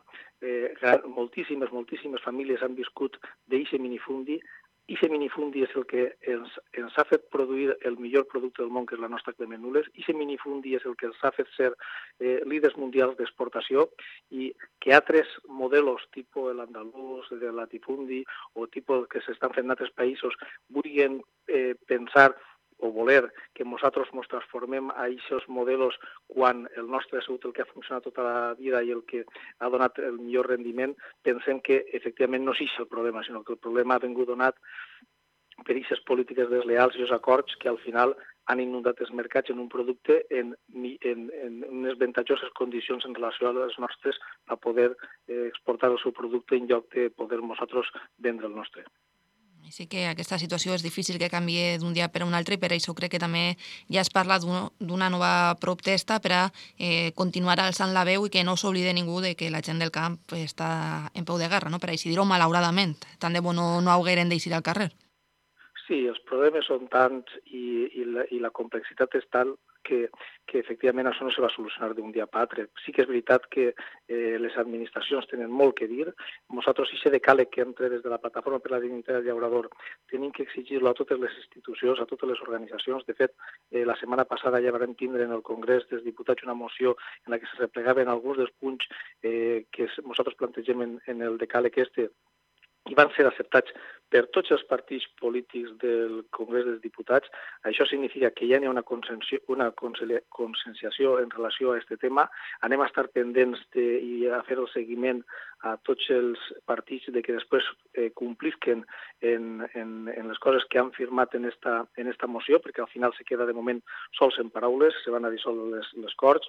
Moltíssimes famílies han viscut d'eixe minifundi. Ixe minifundi és el que ens ha fet produir el millor producte del món, que és la nostra crema Nules. Ixe minifundi és el que ens ha fet ser líders mundials d'exportació i que altres modelos, tipus l'andalús, el latifundi o tipus que s'estan fent en altres països, vulguin pensar o voler que nosaltres ens transformem a aquests modelos quan el nostre ha sigut el que ha funcionat tota la vida i el que ha donat el millor rendiment, pensem que efectivament no és el problema, sinó que el problema ha vingut donat per aquestes polítiques desleals i els acords que al final han inundat els mercats en un producte en unes avantatjoses condicions en relació a les nostres a poder exportar el seu producte en lloc de poder nosaltres vendre el nostre. Sí que aquesta situació és difícil que canvie d'un dia per a un altre i per això crec que també ja es parla d'una nova protesta per a continuar alçant la veu i que no s'oblide ningú de que la gent del camp està en peu de guerra, no? Per així dir-ho, malauradament. Tant de bo no hagueren d'eixir al carrer. Sí, els problemes són tants i la complexitat és tal que efectivament això no se va solucionar d'un dia per altre. Sí que és veritat que les administracions tenen molt que dir. Nosaltres, aquest decàleg que entra des de la Plataforma per la Dignitat del Llaurador, tenim que exigir-lo a totes les institucions, a totes les organitzacions. De fet, la setmana passada ja vam tindre en el Congrés dels Diputats una moció en la que se replegaven alguns dels punts que nosaltres plantegem en el decàleg i van ser acceptats per tots els partits polítics del Congrés dels Diputats. Això significa que ja n'hi ha una conscienciació en relació a aquest tema. Anem a estar pendents i a fer el seguiment a tots els partits de que després complisquen en les coses que han firmat en esta moció, perquè al final se queda de moment sols en paraules, se van a dissoldre les Corts.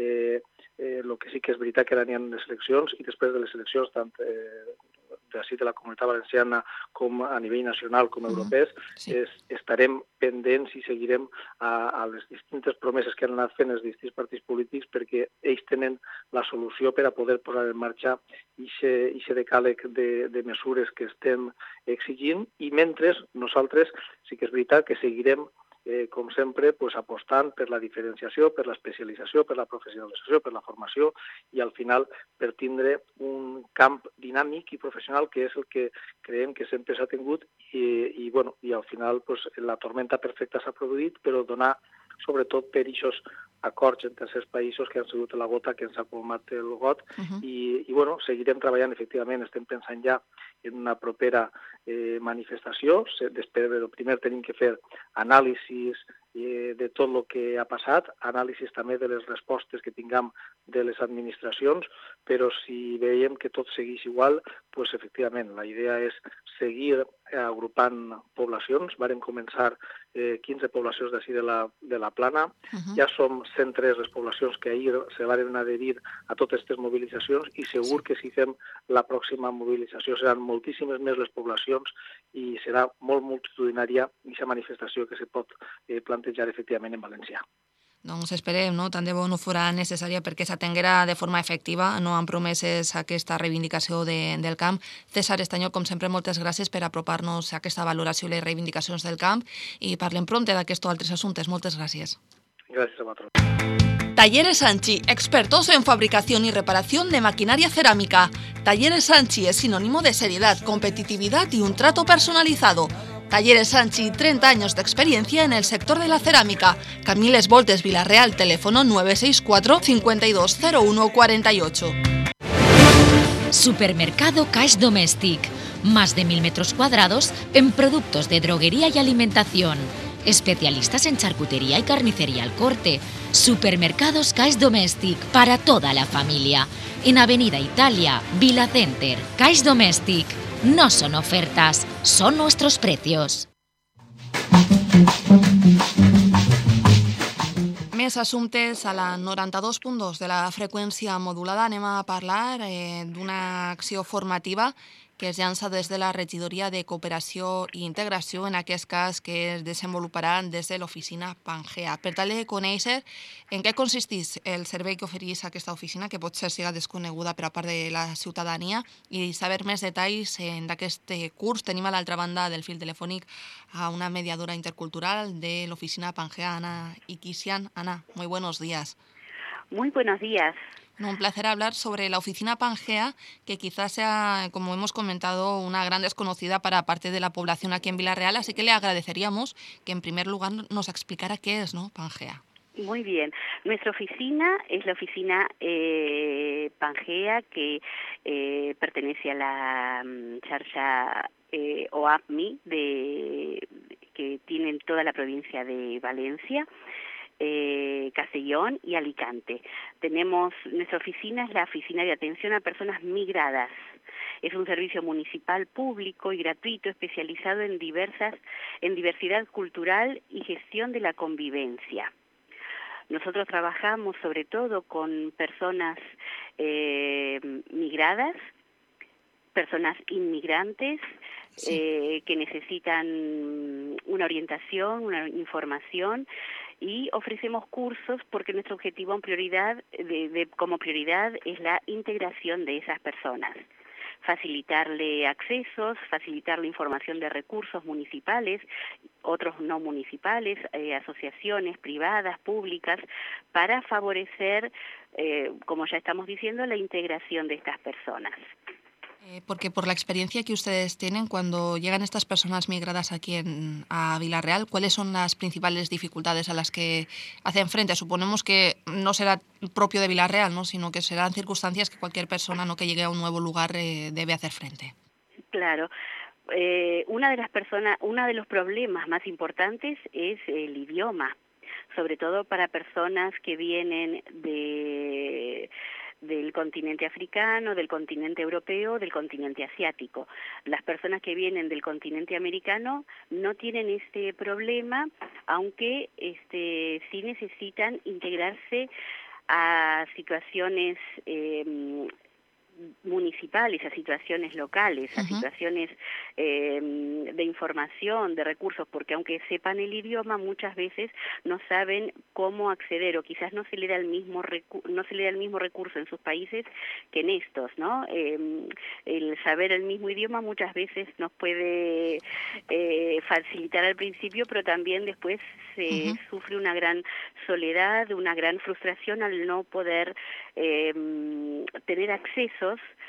El que sí que és veritat que ara n'hi ha les eleccions i després de les eleccions, tant d'ací de la Comunitat Valenciana com a nivell nacional com europees, estarem pendents i seguirem a les distintes promeses que han anat fent els distints partits polítics perquè ells tenen la solució per a poder posar en marxa aquest decàleg de mesures que estem exigint i mentre nosaltres sí que és veritat que seguirem com sempre, apostant per la diferenciació, per l'especialització, per la professionalització, per la formació i al final per tindre un camp dinàmic i professional que és el que creiem que sempre s'ha tingut i al final la tormenta perfecta s'ha produït, però donar sobretot per aquests acords entre els països que han sigut la gota que ens ha colmat el got i seguirem treballant efectivament, estem pensant ja en una propera manifestació. Després, primer tenim que fer anàlisis de tot el que ha passat, anàlisis també de les respostes que tinguem de les administracions, però si veiem que tot segueix igual, efectivament, la idea és seguir agrupant poblacions. Varen començar 15 poblacions d'ací de la Plana. Ja som 103 les poblacions que ahir se varen adherir a totes aquestes mobilitzacions i segur que si fem la pròxima mobilització seran moltíssimes més les poblacions i serà molt multitudinària aquesta manifestació que se pot plantejar efectivament en valencià. Doncs esperem, no? Tant de bo no fora necessària perquè s'atenguera de forma efectiva, no amb promeses aquesta reivindicació del camp. César Estanyol, com sempre, moltes gràcies per apropar-nos a aquesta valoració i les reivindicacions del camp i parlem prompte d'aquests o altres assumptes. Moltes gràcies. Gràcies a vosaltres. Talleres Sanchi, expertos en fabricación y reparación de maquinaria cerámica. Talleres Sanchi es sinónimo de seriedad, competitividad y un trato personalizado. Talleres Sanchi, 30 años de experiencia en el sector de la cerámica. Camiles Voltes, Villarreal, teléfono 964 520148. Supermercado Caix Domèstic. Más de 1000 metros cuadrados en productos de droguería y alimentación. Especialistas en charcutería y carnicería al corte. Supermercados Caix Domèstic para toda la familia. En Avenida Italia, Vila Center. Caix Domèstic. No son ofertas, son nuestros precios. Més assumptes a la 92.2 de la freqüència modulada. Anem a parlar d'una acció formativa que es llança des de la Regidoria de Cooperació i Integració, en aquest cas que es desenvoluparà des de l'oficina Pangea. Per tal de conèixer en què consisteix el servei que ofereix aquesta oficina, que potser siga desconeguda per a part de la ciutadania, i saber més detalls d'aquest curs, tenim a l'altra banda del fil telefònic a una mediadora intercultural de l'oficina Pangea, Ana Iquisian. Ana, muy buenos días. Muy buenos días. Un placer hablar sobre la oficina Pangea, que quizás sea, como hemos comentado, una gran desconocida para parte de la población aquí en Vila-real, así que le agradeceríamos que en primer lugar nos explicara qué es, ¿no?, Pangea. Muy bien. Nuestra oficina es la oficina Pangea, que pertenece a la xarxa OAPMI, que tienen toda la provincia de Valencia, Castellón y Alicante. Nuestra oficina es la Oficina de Atención a Personas Migradas. Es un servicio municipal público y gratuito especializado en diversidad cultural y gestión de la convivencia. Nosotros trabajamos sobre todo con personas migradas, personas inmigrantes, que necesitan una orientación, una información, y ofrecemos cursos porque nuestro objetivo como prioridad es la integración de esas personas. Facilitarle accesos, facilitarle información de recursos municipales, otros no municipales, asociaciones privadas, públicas, para favorecer, como ya estamos diciendo, la integración de estas personas. Porque por la experiencia que ustedes tienen cuando llegan estas personas migradas aquí a Vila-real, ¿cuáles son las principales dificultades a las que hacen frente? Suponemos que no será propio de Vila-real, ¿no?, sino que serán circunstancias que cualquier persona, ¿no?, que llegue a un nuevo lugar debe hacer frente. Claro. Uno de los problemas más importantes es el idioma, sobre todo para personas que vienen del continente africano, del continente europeo, del continente asiático. Las personas que vienen del continente americano no tienen este problema, aunque sí necesitan integrarse a situaciones municipales, a situaciones locales, a situaciones de información, de recursos, porque aunque sepan el idioma, muchas veces no saben cómo acceder, o quizás no se le da el mismo recurso en sus países que en estos, ¿no? El saber el mismo idioma muchas veces nos puede facilitar al principio, pero también después se sufre una gran soledad, una gran frustración al no poder tener accesos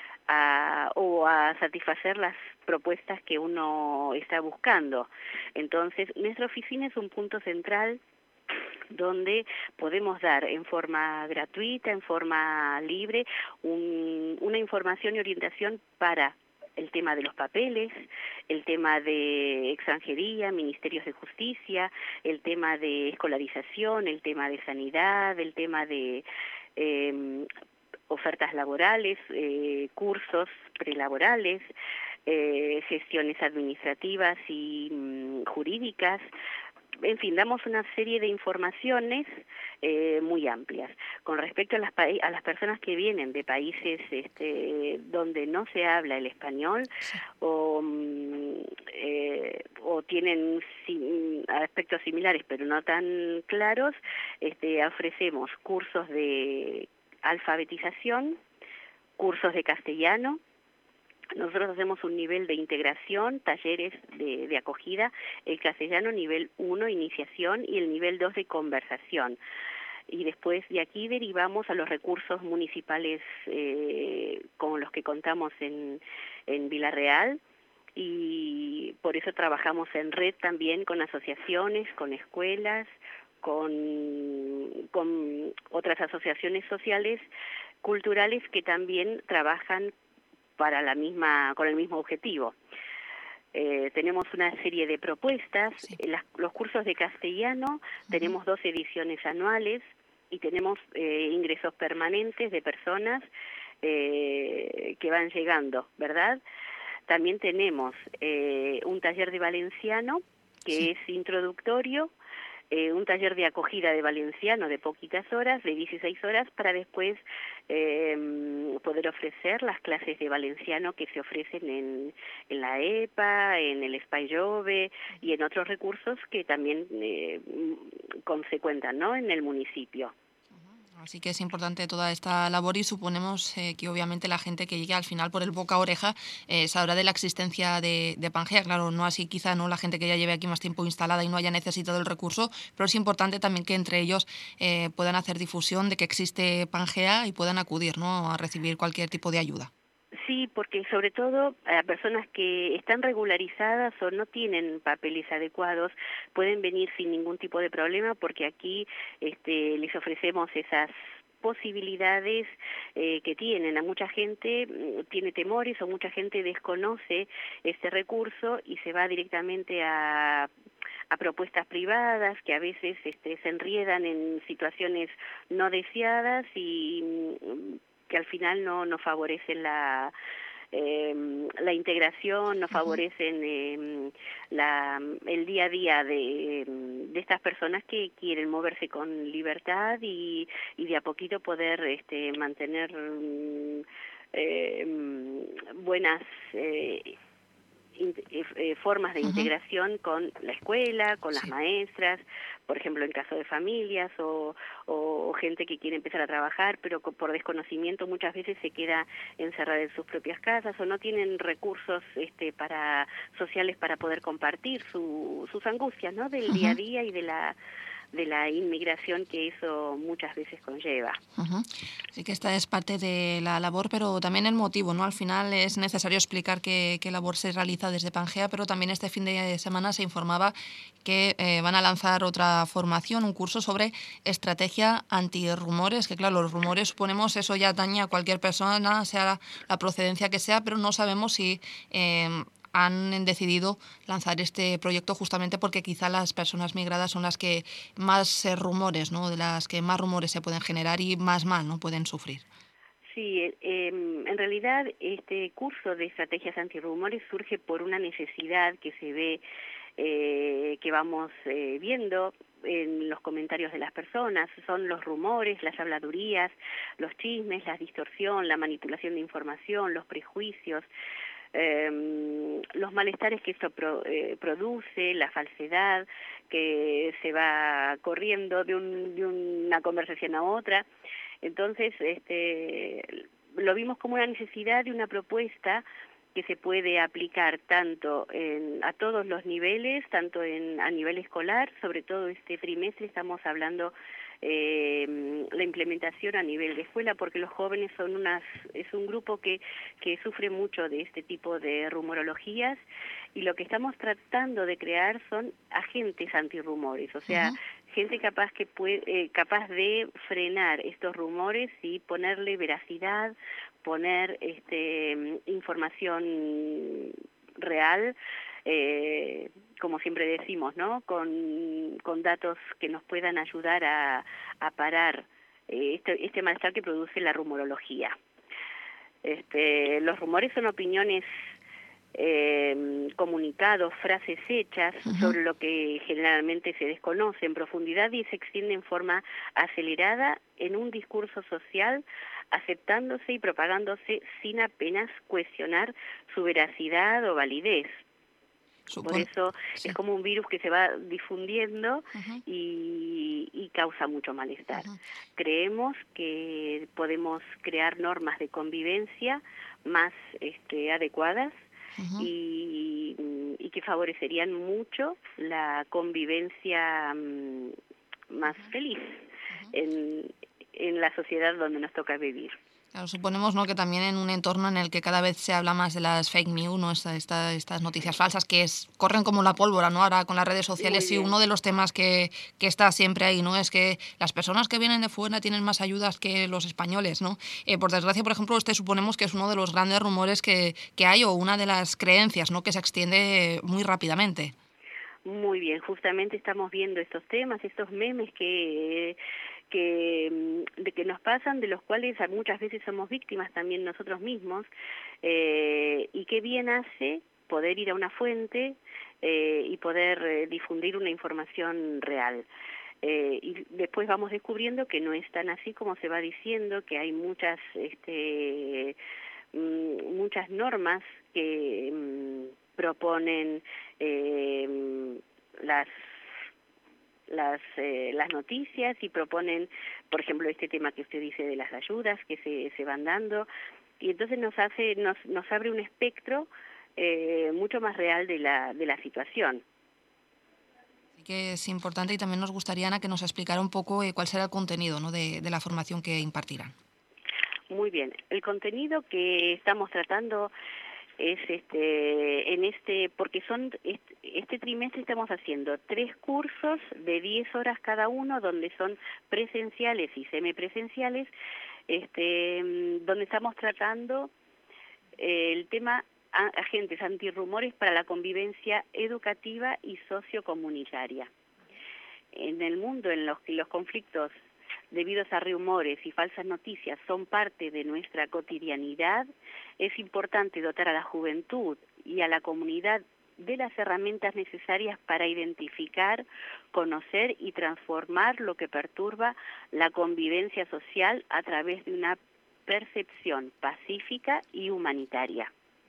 a satisfacer las propuestas que uno está buscando. Entonces, nuestra oficina es un punto central donde podemos dar en forma gratuita, en forma libre, una información y orientación para el tema de los papeles, el tema de extranjería, ministerios de justicia, el tema de escolarización, el tema de sanidad, el tema de ofertas laborales, cursos prelaborales, gestiones administrativas y jurídicas. En fin, damos una serie de informaciones muy amplias. Con respecto a las personas que vienen de países donde no se habla el español o tienen aspectos similares pero no tan claros, ofrecemos cursos de alfabetización, cursos de castellano. Nosotros hacemos un nivel de integración, talleres de acogida, el castellano nivel 1, iniciación, y el nivel 2 de conversación. Y después de aquí derivamos a los recursos municipales con los que contamos en Vila-real, y por eso trabajamos en red también con asociaciones, con escuelas, con otras asociaciones sociales, culturales, que también trabajan con el mismo objetivo. Tenemos una serie de propuestas. Los cursos de castellano, tenemos 2 ediciones anuales y tenemos ingresos permanentes de personas que van llegando, ¿verdad? También tenemos un taller de valenciano que es introductorio, un taller de acogida de valenciano de poquitas horas, de 16 horas, para después poder ofrecer las clases de valenciano que se ofrecen en la EPA, en el Espai Jove y en otros recursos que también consecuentan, ¿no?, en el municipio. Así que es importante toda esta labor y suponemos que obviamente la gente que llegue al final por el boca a oreja sabrá de la existencia de Pangea. Claro, no así quizá no la gente que ya lleve aquí más tiempo instalada y no haya necesitado el recurso, pero es importante también que entre ellos puedan hacer difusión de que existe Pangea y puedan acudir, ¿no?, a recibir cualquier tipo de ayuda. Sí, porque sobre todo a personas que están regularizadas o no tienen papeles adecuados pueden venir sin ningún tipo de problema, porque aquí les ofrecemos esas posibilidades que tienen. A mucha gente tiene temores o mucha gente desconoce este recurso y se va directamente a propuestas privadas que a veces se enriedan en situaciones no deseadas y que al final no favorecen la integración, no favorecen el día a día de estas personas que quieren moverse con libertad y de a poquito poder mantener buenas formas de integración con la escuela, con las maestras, por ejemplo en caso de familias o gente que quiere empezar a trabajar pero por desconocimiento muchas veces se queda encerrada en sus propias casas o no tienen recursos sociales para poder compartir sus angustias, ¿no?, del día a día y de la inmigración que eso muchas veces conlleva. Así que esta es parte de la labor, pero también el motivo, ¿no? Al final es necesario explicar qué labor se realiza desde Pangea, pero también este fin de semana se informaba que van a lanzar otra formación, un curso sobre estrategia antirrumores, que claro, los rumores suponemos eso ya daña a cualquier persona, sea la procedencia que sea, pero no sabemos si han decidido lanzar este proyecto justamente porque quizá las personas migradas son las que más rumores, ¿no?, de las que más rumores se pueden generar y más mal, ¿no?, pueden sufrir. Sí, en realidad este curso de estrategias antirrumores surge por una necesidad que se ve, que vamos viendo en los comentarios de las personas. Son los rumores, las habladurías, los chismes, la distorsión, la manipulación de información, los prejuicios, los malestares que esto produce, la falsedad que se va corriendo de una conversación a otra. Entonces, lo vimos como una necesidad de una propuesta que se puede aplicar tanto a todos los niveles, tanto a nivel escolar, sobre todo este trimestre estamos hablando la implementación a nivel de escuela, porque los jóvenes es un grupo que sufre mucho de este tipo de rumorologías, y lo que estamos tratando de crear son agentes antirrumores, o sea, gente capaz de frenar estos rumores y ponerle veracidad, poner información real, como siempre decimos, ¿no?, con datos que nos puedan ayudar a parar este malestar que produce la rumorología. Los rumores son opiniones, comunicados, frases hechas sobre lo que generalmente se desconoce en profundidad y se extiende en forma acelerada en un discurso social, aceptándose y propagándose sin apenas cuestionar su veracidad o validez. Por eso es como un virus que se va difundiendo y causa mucho malestar. Creemos que podemos crear normas de convivencia más adecuadas y que favorecerían mucho la convivencia más feliz en la sociedad donde nos toca vivir. Claro, suponemos, ¿no?, que también en un entorno en el que cada vez se habla más de las fake news, ¿no?, estas noticias falsas que corren como la pólvora, ¿no?, ahora con las redes sociales, y uno de los temas que está siempre ahí, ¿no?, es que las personas que vienen de fuera tienen más ayudas que los españoles, ¿no? Por desgracia, por ejemplo, suponemos que es uno de los grandes rumores que hay, o una de las creencias, ¿no?, que se extiende muy rápidamente. Muy bien, justamente estamos viendo estos temas, estos memes que nos pasan, de los cuales muchas veces somos víctimas también nosotros mismos, y qué bien hace poder ir a una fuente y poder difundir una información real. Y después vamos descubriendo que no es tan así como se va diciendo, que hay muchas normas que proponen las noticias y proponen, por ejemplo, este tema que usted dice de las ayudas que se van dando, y entonces nos abre un espectro mucho más real de la situación. Así que es importante, y también nos gustaría, Ana, que nos explicara un poco cuál será el contenido, ¿no?, de la formación que impartirán. Muy bien, el contenido que estamos tratando es porque este trimestre estamos haciendo 3 cursos de 10 horas cada uno, donde son presenciales y semipresenciales, donde estamos tratando el tema agentes antirrumores para la convivencia educativa y sociocomunitaria. En el mundo en los que los conflictos debidos a rumores y falsas noticias son parte de nuestra cotidianidad, es importante dotar a la juventud y a la comunidad de las herramientas necesarias para identificar, conocer y transformar lo que perturba la convivencia social a través de una percepción pacífica y humanitaria.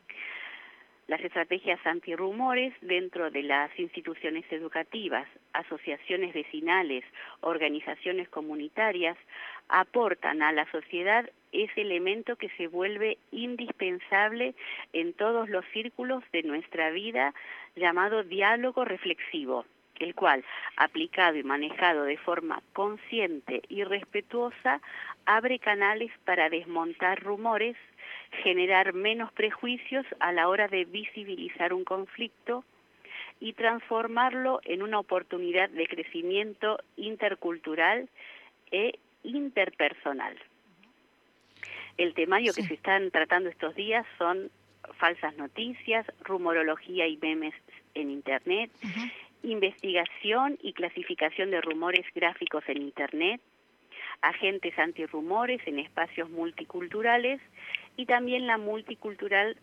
Las estrategias antirrumores dentro de las instituciones educativas, asociaciones vecinales, organizaciones comunitarias, aportan a la sociedad ese elemento que se vuelve indispensable en todos los círculos de nuestra vida, llamado diálogo reflexivo, el cual, aplicado y manejado de forma consciente y respetuosa, abre canales para desmontar rumores, generar menos prejuicios a la hora de visibilizar un conflicto y transformarlo en una oportunidad de crecimiento intercultural e interpersonal. El temario que se están tratando estos días son falsas noticias, rumorología y memes en Internet, investigación y clasificación de rumores gráficos en Internet, agentes antirrumores en espacios multiculturales y también la multiculturalidad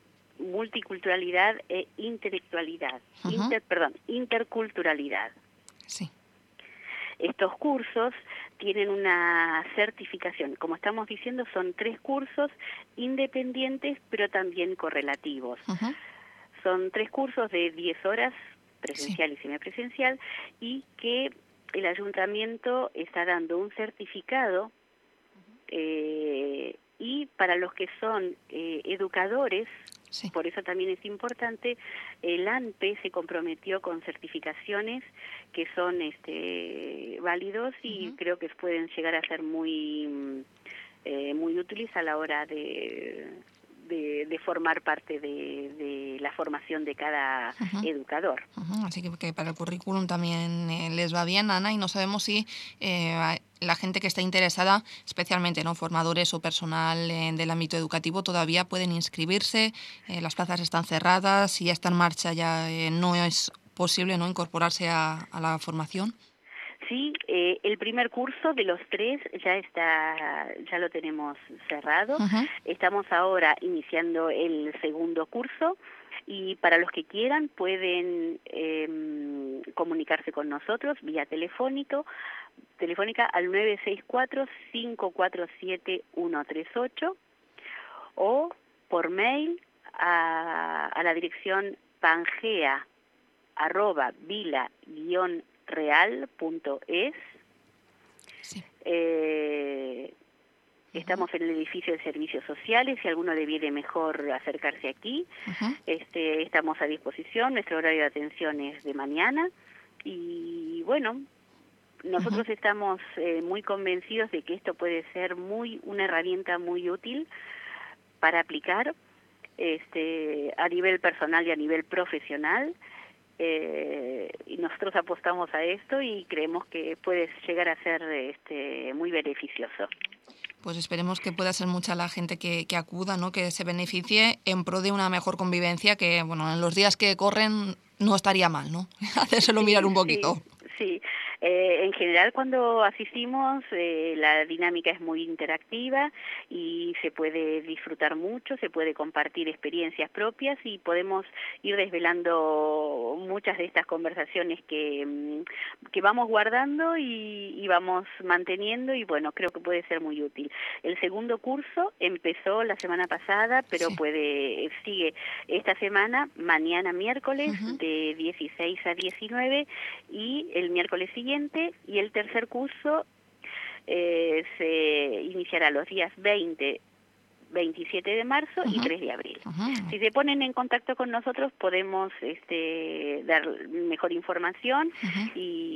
e intelectualidad, interculturalidad. Sí. Estos cursos tienen una certificación. Como estamos diciendo, son 3 cursos independientes, pero también correlativos. Son 3 cursos de 10 horas, presencial y semipresencial, y que el ayuntamiento está dando un certificado y para los que son educadores, por eso también es importante, el ANPE se comprometió con certificaciones que son válidos y creo que pueden llegar a ser muy útiles a la hora de formar parte de la formación de cada educador. Así que para el currículum también les va bien, Ana, y no sabemos si la gente que está interesada, especialmente no formadores o personal del ámbito educativo, todavía pueden inscribirse, las plazas están cerradas, si ya está en marcha ya no es posible no incorporarse a la formación. Sí, el primer curso de los 3 ya lo tenemos cerrado. Estamos ahora iniciando el segundo curso y para los que quieran pueden comunicarse con nosotros vía telefónica al 964-547-138 o por mail a la dirección pangea@vila-real.es. Estamos en el edificio de servicios sociales, si alguno le viene mejor acercarse aquí, estamos a disposición, nuestro horario de atención es de mañana y bueno, nosotros estamos muy convencidos de que esto puede ser una herramienta muy útil para aplicar a nivel personal y a nivel profesional. Y nosotros apostamos a esto y creemos que puede llegar a ser muy beneficioso. Pues esperemos que pueda ser mucha la gente que acuda, ¿no?, que se beneficie en pro de una mejor convivencia, que bueno, en los días que corren no estaría mal, ¿no? Hacérselo mirar un poquito. Sí. En general, cuando asistimos, la dinámica es muy interactiva y se puede disfrutar mucho, se puede compartir experiencias propias y podemos ir desvelando muchas de estas conversaciones que vamos guardando y vamos manteniendo, y bueno, creo que puede ser muy útil. El segundo curso empezó la semana pasada, pero sigue esta semana, mañana miércoles, de 16 a 19, y el miércoles siguiente, y el tercer curso se iniciará los días 20, 27 de marzo y 3 de abril. Si se ponen en contacto con nosotros podemos dar mejor información y